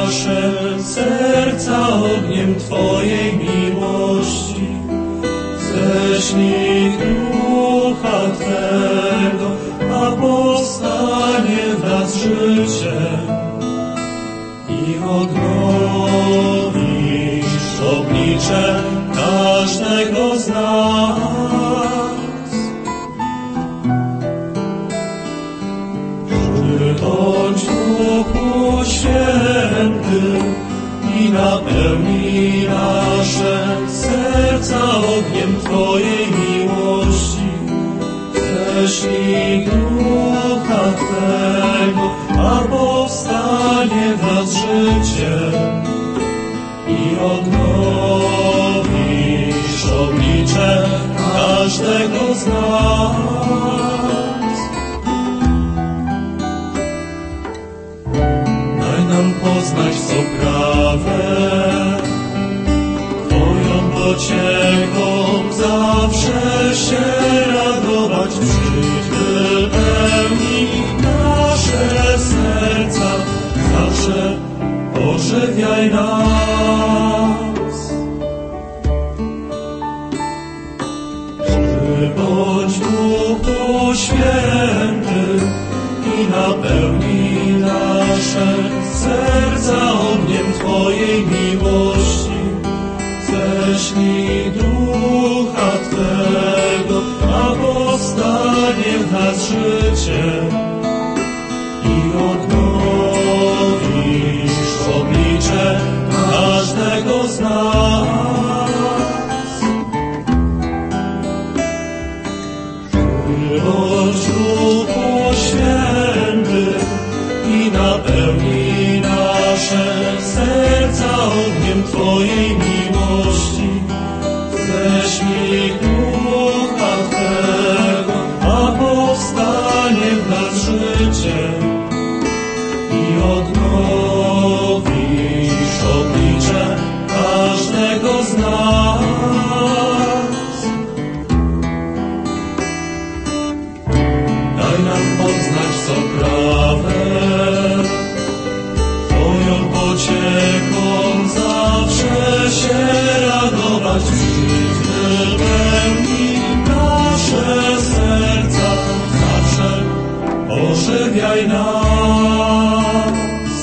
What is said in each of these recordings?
nasze serca ogniem Twojej miłości. Ześlij Ducha Twego, a powstanie w nas życie i odnowisz oblicze każdego z nas. Przybądź Duchu Święty i napełnij nasze serca ogniem Twojej miłości. Ześlij Ducha Twego, a powstanie w nas życie i odnowisz oblicze każdego z nas. Daj nam poznać, co prawe, Twoją pocieką zawsze się radować. Przyjdź, wypełnij nasze serca, zawsze ożywiaj nas. Przybądź Duchu Święty i napełnij nasze serca ogniem Twojej miłości. Ześlij Ducha Twego, a powstanie w nas życie i odnowisz oblicze każdego z nas. Przybądź Duchu Święty i napełnij nasze serca ogniem Twojej miłości. Ześlij Ducha Twego, a powstanie w nas życie i odnowisz oblicze każdego z nas. Daj nam poznać, co prawe, Twoją pocieką zawsze się radować. Przyjdź, wypełnij nasze serca, zawsze ożywiaj nas.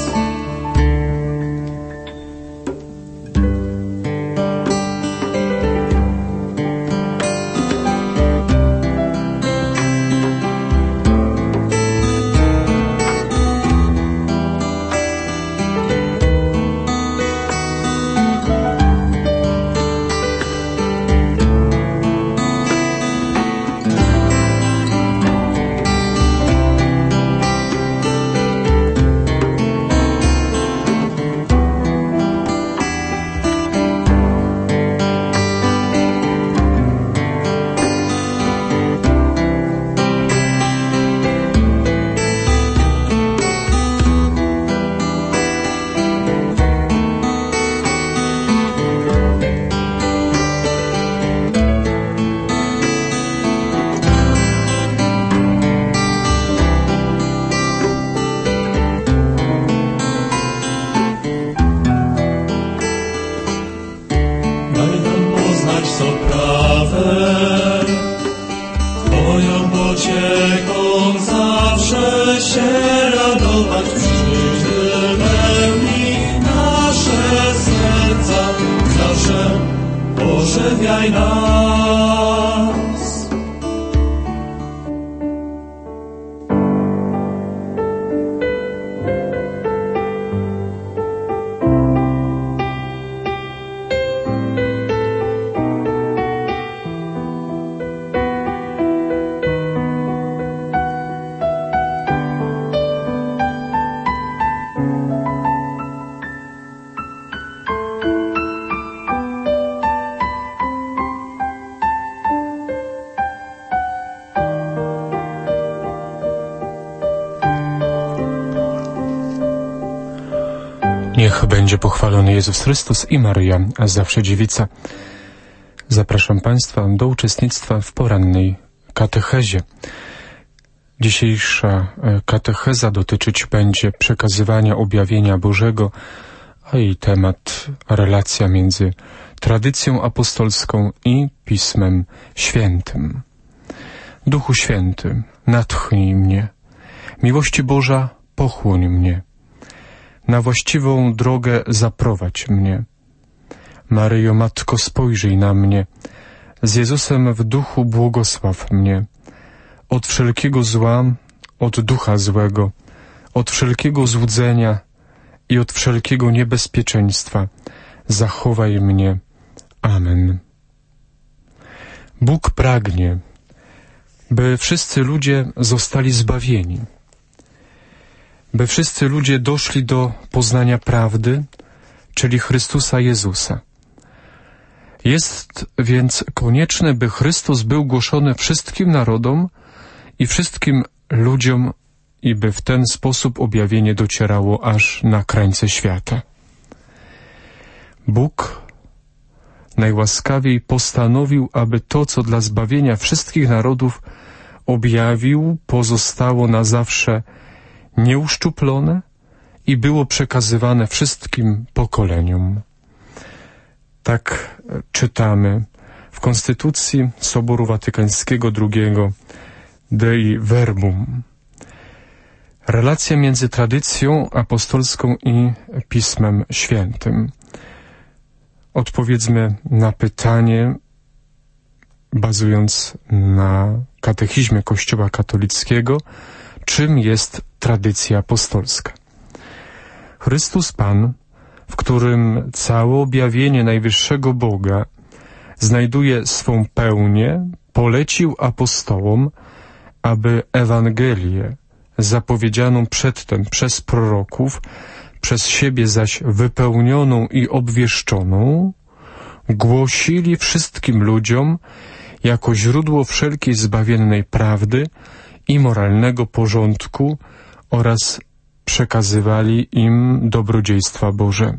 ożywiaj nas. Niech będzie pochwalony Jezus Chrystus i Maryja, a zawsze dziewica. Zapraszam Państwa do uczestnictwa w porannej katechezie. Dzisiejsza katecheza dotyczyć będzie przekazywania objawienia Bożego i temat, relacja między tradycją apostolską i Pismem Świętym. Duchu Święty, natchnij mnie. Miłości Boża, pochłoń mnie. Na właściwą drogę zaprowadź mnie. Maryjo, Matko, spojrzyj na mnie. Z Jezusem w duchu błogosław mnie. Od wszelkiego zła, od ducha złego, od wszelkiego złudzenia i od wszelkiego niebezpieczeństwa zachowaj mnie. Amen. Bóg pragnie, by wszyscy ludzie zostali zbawieni, by wszyscy ludzie doszli do poznania prawdy, czyli Chrystusa Jezusa. Jest więc konieczne, by Chrystus był głoszony wszystkim narodom i wszystkim ludziom i by w ten sposób objawienie docierało aż na krańce świata. Bóg najłaskawiej postanowił, aby to, co dla zbawienia wszystkich narodów objawił, pozostało na zawsze nieuszczuplone i było przekazywane wszystkim pokoleniom. Tak czytamy w Konstytucji Soboru Watykańskiego II Dei Verbum. Relacja między tradycją apostolską i Pismem Świętym. Odpowiedzmy na pytanie, bazując na katechizmie Kościoła katolickiego, czym jest tradycja apostolska. Chrystus Pan, w którym całe objawienie najwyższego Boga znajduje swą pełnię, polecił apostołom, aby Ewangelię zapowiedzianą przedtem przez proroków, przez siebie zaś wypełnioną i obwieszczoną, głosili wszystkim ludziom jako źródło wszelkiej zbawiennej prawdy i moralnego porządku oraz przekazywali im dobrodziejstwa Boże.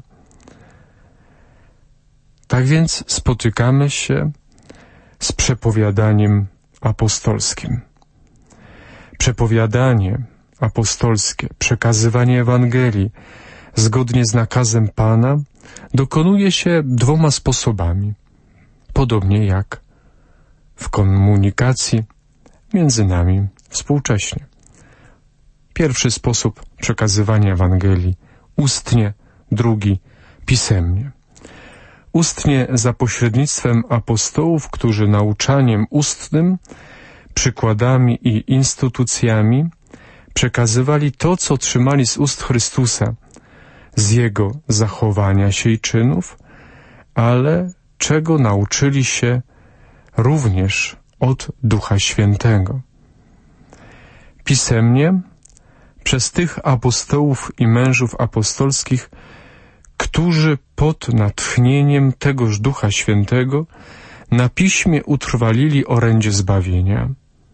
Tak więc spotykamy się z przepowiadaniem apostolskim. Przepowiadanie apostolskie, przekazywanie Ewangelii zgodnie z nakazem Pana dokonuje się dwoma sposobami, podobnie jak w komunikacji między nami współcześnie. Pierwszy sposób przekazywania Ewangelii ustnie, drugi pisemnie. Ustnie za pośrednictwem apostołów, którzy nauczaniem ustnym, przykładami i instytucjami przekazywali to, co otrzymali z ust Chrystusa, z Jego zachowania się i czynów, ale czego nauczyli się również od Ducha Świętego. Pisemnie przez tych apostołów i mężów apostolskich, którzy pod natchnieniem tegoż Ducha Świętego na piśmie utrwalili orędzie zbawienia.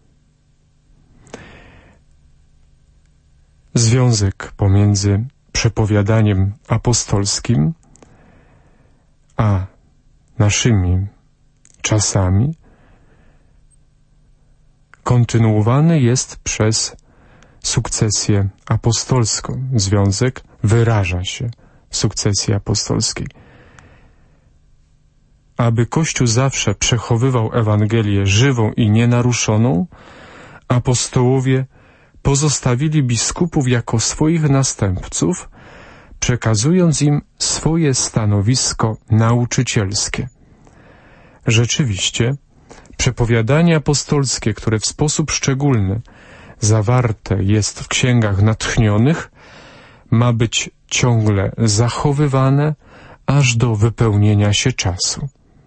Związek pomiędzy przepowiadaniem apostolskim a naszymi czasami kontynuowany jest przez sukcesję apostolską. Związek wyraża się w sukcesji apostolskiej. Aby Kościół zawsze przechowywał Ewangelię żywą i nienaruszoną, apostołowie pozostawili biskupów jako swoich następców, przekazując im swoje stanowisko nauczycielskie. Rzeczywiście, przepowiadanie apostolskie, które w sposób szczególny zawarte jest w księgach natchnionych, ma być ciągle zachowywane aż do wypełnienia się czasu.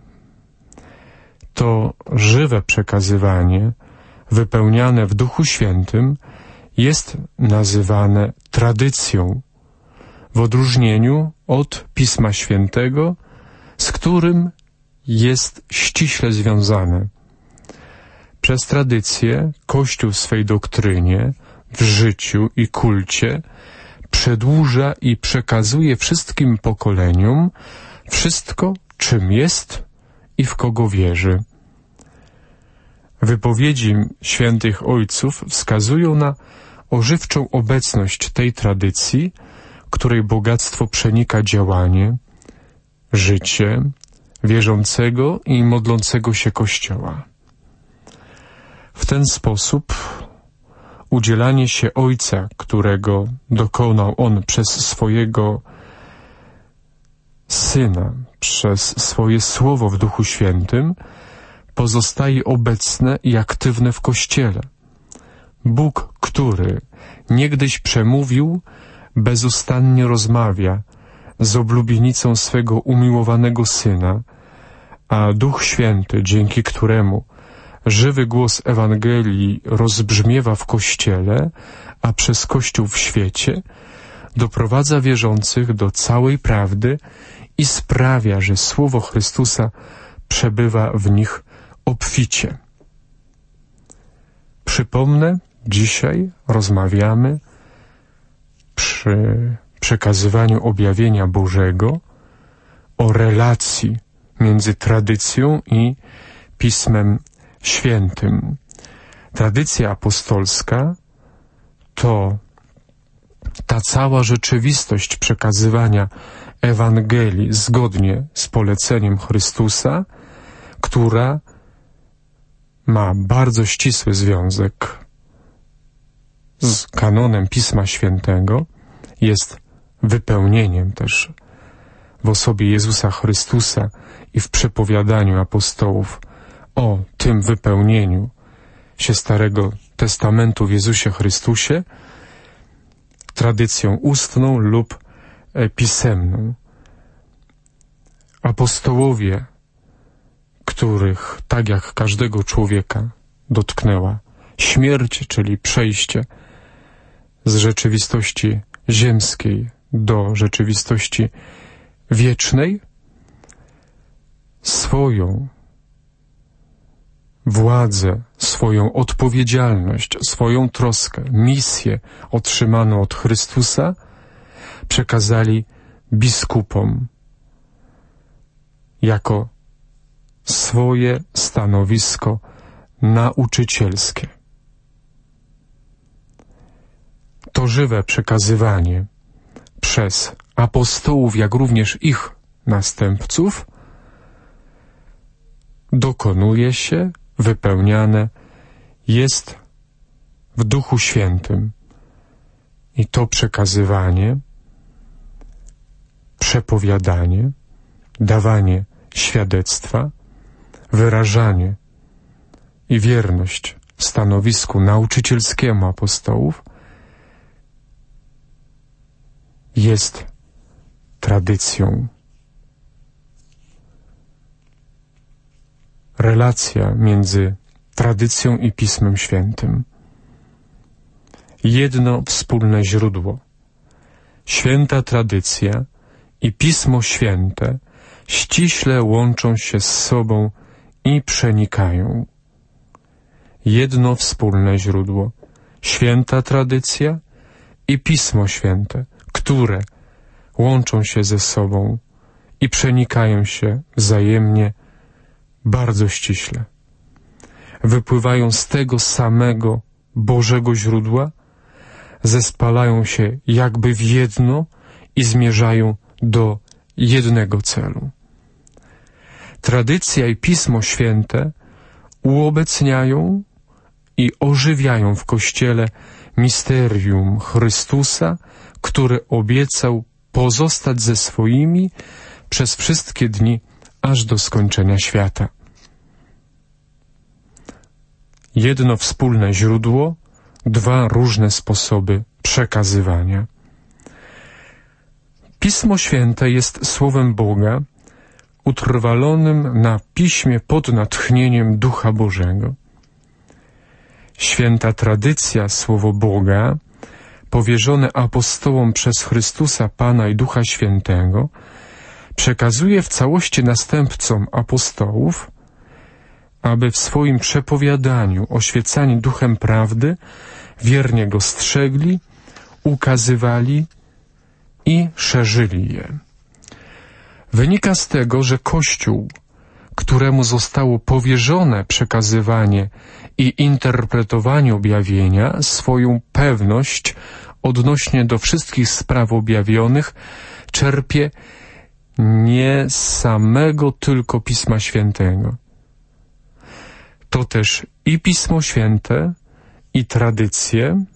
To żywe przekazywanie, wypełniane w Duchu Świętym, jest nazywane tradycją, w odróżnieniu od Pisma Świętego, z którym jest ściśle związane. Przez tradycję Kościół w swej doktrynie, w życiu i kulcie przedłuża i przekazuje wszystkim pokoleniom wszystko, czym jest i w kogo wierzy. Wypowiedzi świętych ojców wskazują na ożywczą obecność tej tradycji, której bogactwo przenika działanie, życie wierzącego i modlącego się Kościoła. W ten sposób udzielanie się Ojca, którego dokonał On przez swojego Syna, przez swoje Słowo w Duchu Świętym, pozostaje obecne i aktywne w Kościele. Bóg, który niegdyś przemówił, bezustannie rozmawia z oblubienicą swego umiłowanego Syna, a Duch Święty, dzięki któremu żywy głos Ewangelii rozbrzmiewa w Kościele, a przez Kościół w świecie, doprowadza wierzących do całej prawdy i sprawia, że Słowo Chrystusa przebywa w nich obficie. Przypomnę, dzisiaj rozmawiamy przy przekazywaniu objawienia Bożego o relacji między tradycją i Pismem Świętym. Tradycja apostolska to ta cała rzeczywistość przekazywania Ewangelii zgodnie z poleceniem Chrystusa, która ma bardzo ścisły związek z kanonem Pisma Świętego, jest wypełnieniem też w osobie Jezusa Chrystusa i w przepowiadaniu apostołów o tym wypełnieniu się Starego Testamentu w Jezusie Chrystusie, tradycją ustną lub pisemną. Apostołowie, których, tak jak każdego człowieka, dotknęła śmierć, czyli przejście z rzeczywistości ziemskiej do rzeczywistości wiecznej, swoją władzę, swoją odpowiedzialność, swoją troskę, misję otrzymaną od Chrystusa przekazali biskupom jako swoje stanowisko nauczycielskie. To żywe przekazywanie przez apostołów, jak również ich następców, dokonuje się, wypełniane jest w Duchu Świętym. I to przekazywanie, przepowiadanie, dawanie świadectwa, wyrażanie i wierność stanowisku nauczycielskiemu apostołów jest tradycją. Relacja między tradycją i Pismem Świętym. Jedno wspólne źródło. Święta tradycja i Pismo Święte ściśle łączą się z sobą i przenikają. Jedno wspólne źródło. Święta tradycja i Pismo Święte, które łączą się ze sobą i przenikają się wzajemnie bardzo ściśle. Wypływają z tego samego Bożego źródła, zespalają się jakby w jedno i zmierzają do jednego celu. Tradycja i Pismo Święte uobecniają i ożywiają w Kościele misterium Chrystusa, który obiecał pozostać ze swoimi przez wszystkie dni, aż do skończenia świata. Jedno wspólne źródło, dwa różne sposoby przekazywania. Pismo Święte jest Słowem Boga, utrwalonym na Piśmie pod natchnieniem Ducha Bożego. Święta tradycja, Słowo Boga, powierzone apostołom przez Chrystusa Pana i Ducha Świętego, przekazuje w całości następcom apostołów, aby w swoim przepowiadaniu oświecani Duchem Prawdy wiernie go strzegli, ukazywali i szerzyli je. Wynika z tego, że Kościół, któremu zostało powierzone przekazywanie i interpretowanie objawienia, swoją pewność odnośnie do wszystkich spraw objawionych czerpie nie z samego tylko Pisma Świętego. To też i Pismo Święte, i tradycje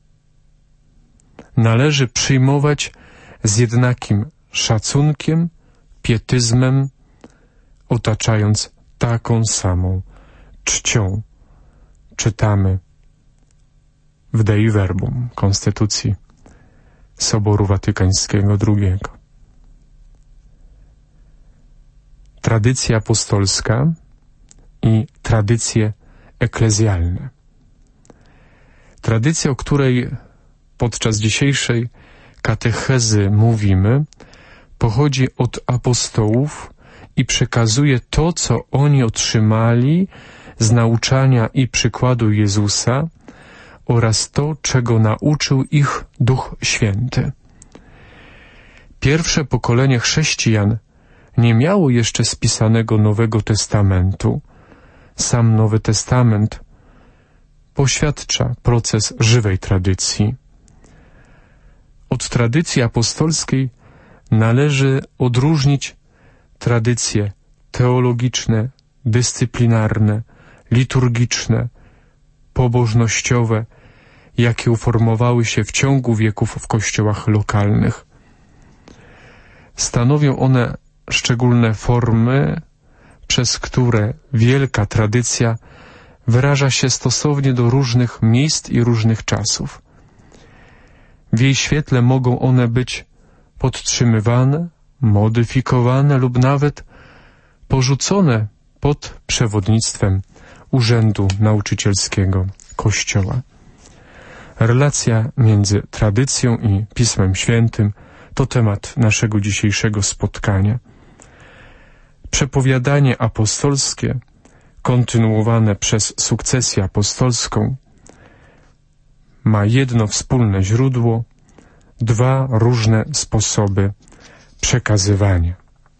należy przyjmować z jednakim szacunkiem, pietyzmem, otaczając taką samą czcią. Czytamy w Dei Verbum, Konstytucji Soboru Watykańskiego II. Tradycja apostolska i tradycje eklezjalne. Tradycja, o której podczas dzisiejszej katechezy mówimy, pochodzi od apostołów i przekazuje to, co oni otrzymali z nauczania i przykładu Jezusa oraz to, czego nauczył ich Duch Święty. Pierwsze pokolenie chrześcijan nie miało jeszcze spisanego Nowego Testamentu. Sam Nowy Testament poświadcza proces żywej tradycji. Od tradycji apostolskiej należy odróżnić tradycje teologiczne, dyscyplinarne, liturgiczne, pobożnościowe, jakie uformowały się w ciągu wieków w kościołach lokalnych. Stanowią one szczególne formy, przez które wielka tradycja wyraża się stosownie do różnych miejsc i różnych czasów. W jej świetle mogą one być podtrzymywane, modyfikowane lub nawet porzucone pod przewodnictwem urzędu nauczycielskiego Kościoła. Relacja między tradycją i Pismem Świętym to temat naszego dzisiejszego spotkania. Przepowiadanie apostolskie, kontynuowane przez sukcesję apostolską, ma jedno wspólne źródło, dwa różne sposoby przekazywania.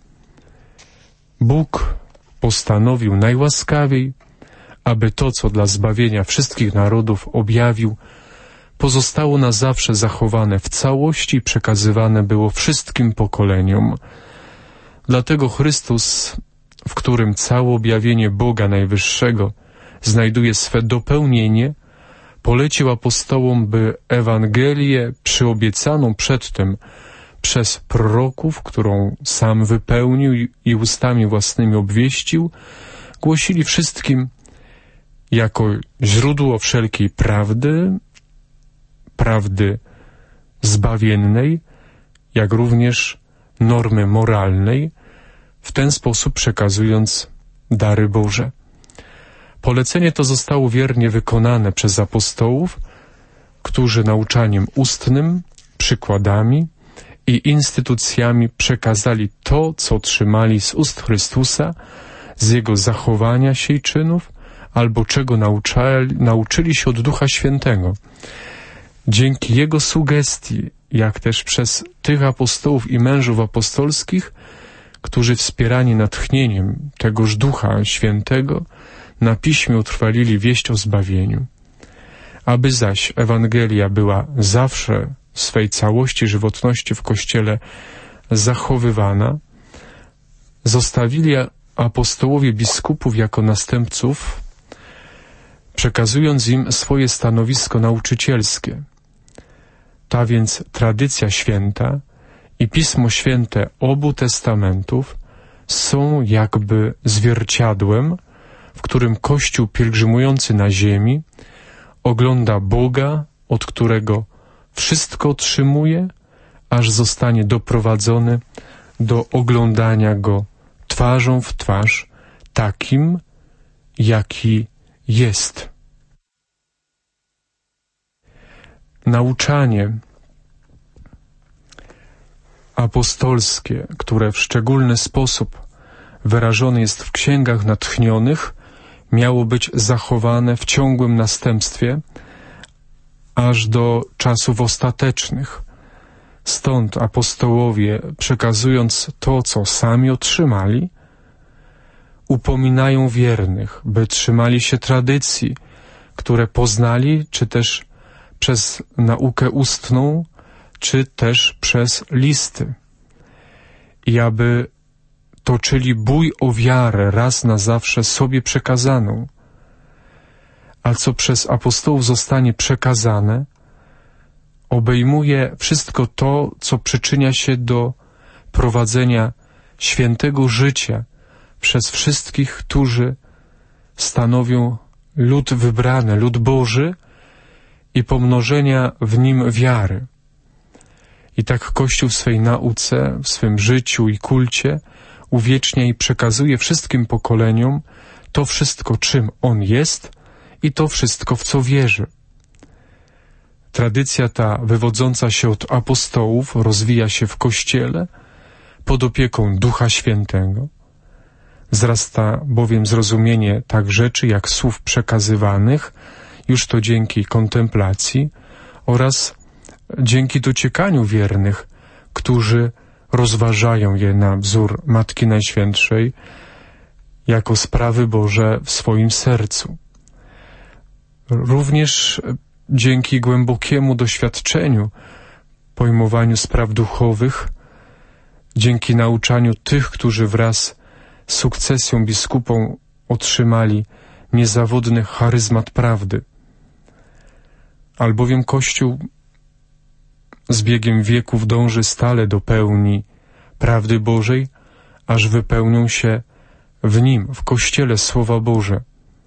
Bóg postanowił najłaskawiej, aby to, co dla zbawienia wszystkich narodów objawił, pozostało na zawsze zachowane w całości i przekazywane było wszystkim pokoleniom. Dlatego Chrystus, w którym całe objawienie Boga Najwyższego znajduje swe dopełnienie, polecił apostołom, by Ewangelię przyobiecaną przedtem przez proroków, którą sam wypełnił i ustami własnymi obwieścił, głosili wszystkim jako źródło wszelkiej prawdy zbawiennej, jak również normy moralnej, w ten sposób przekazując dary Boże. Polecenie to zostało wiernie wykonane przez apostołów, którzy nauczaniem ustnym, przykładami i instytucjami przekazali to, co otrzymali z ust Chrystusa, z Jego zachowania się i czynów, albo czego nauczyli się od Ducha Świętego. Dzięki Jego sugestii, jak też przez tych apostołów i mężów apostolskich, którzy wspierani natchnieniem tegoż Ducha Świętego na Piśmie utrwalili wieść o zbawieniu. Aby zaś Ewangelia była zawsze w swej całości żywotności w Kościele zachowywana, zostawili apostołowie biskupów jako następców, przekazując im swoje stanowisko nauczycielskie. Ta więc tradycja święta i Pismo Święte obu testamentów są jakby zwierciadłem, w którym Kościół pielgrzymujący na ziemi ogląda Boga, od którego wszystko otrzymuje, aż zostanie doprowadzony do oglądania Go twarzą w twarz, takim, jaki jest. Nauczanie apostolskie, które w szczególny sposób wyrażone jest w księgach natchnionych, miało być zachowane w ciągłym następstwie aż do czasów ostatecznych. Stąd apostołowie, przekazując to, co sami otrzymali, upominają wiernych, by trzymali się tradycji, które poznali, czy też przez naukę ustną, czy też przez listy. I aby toczyli bój o wiarę raz na zawsze sobie przekazaną, a co przez apostołów zostanie przekazane, obejmuje wszystko to, co przyczynia się do prowadzenia świętego życia przez wszystkich, którzy stanowią lud wybrany, lud Boży i pomnożenia w nim wiary. I tak Kościół w swej nauce, w swym życiu i kulcie uwiecznia i przekazuje wszystkim pokoleniom to wszystko, czym on jest i to wszystko, w co wierzy. Tradycja ta, wywodząca się od apostołów, rozwija się w Kościele pod opieką Ducha Świętego. Wzrasta bowiem zrozumienie tak rzeczy jak słów przekazywanych, już to dzięki kontemplacji oraz dzięki dociekaniu wiernych, którzy rozważają je na wzór Matki Najświętszej jako sprawy Boże w swoim sercu. Również dzięki głębokiemu doświadczeniu, pojmowaniu spraw duchowych, dzięki nauczaniu tych, którzy wraz z sukcesją biskupą otrzymali niezawodny charyzmat prawdy. Albowiem Kościół z biegiem wieków dąży stale do pełni prawdy Bożej, aż wypełnią się w nim, w Kościele, Słowa Boże.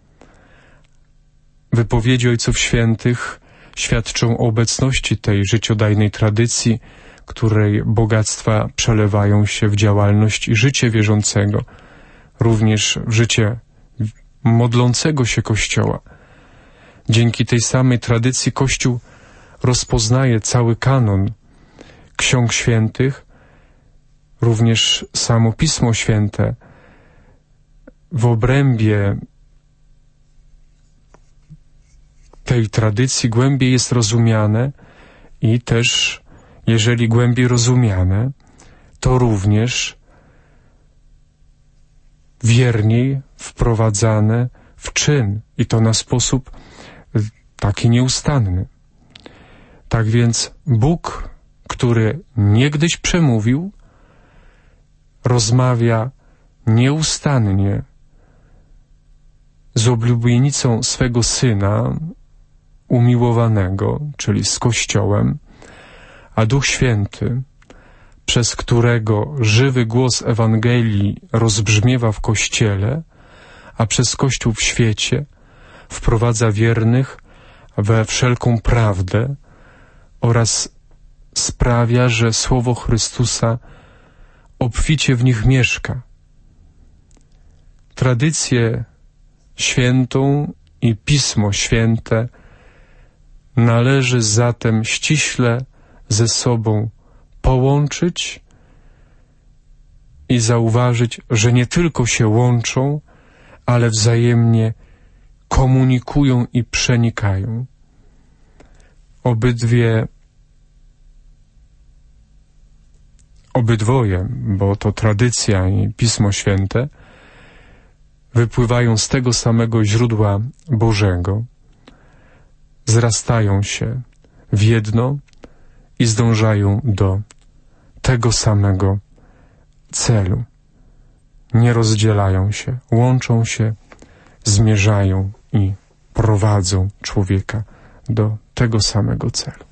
Wypowiedzi Ojców Świętych świadczą o obecności tej życiodajnej tradycji, której bogactwa przelewają się w działalność i życie wierzącego, również w życie modlącego się Kościoła. Dzięki tej samej tradycji Kościół rozpoznaje cały kanon ksiąg świętych, również samo Pismo Święte w obrębie tej tradycji głębiej jest rozumiane i też, jeżeli głębiej rozumiane, to również wierniej wprowadzane w czyn i to na sposób taki nieustanny. Tak więc Bóg, który niegdyś przemówił, rozmawia nieustannie z oblubienicą swego Syna umiłowanego, czyli z Kościołem, a Duch Święty, przez którego żywy głos Ewangelii rozbrzmiewa w Kościele, a przez Kościół w świecie wprowadza wiernych we wszelką prawdę oraz sprawia, że Słowo Chrystusa obficie w nich mieszka. Tradycję świętą i Pismo Święte należy zatem ściśle ze sobą połączyć i zauważyć, że nie tylko się łączą, ale wzajemnie komunikują i przenikają. Obydwoje, bo to tradycja i Pismo Święte, wypływają z tego samego źródła Bożego, zrastają się w jedno i zdążają do tego samego celu. Nie rozdzielają się, łączą się, zmierzają i prowadzą człowieka do tego samego celu.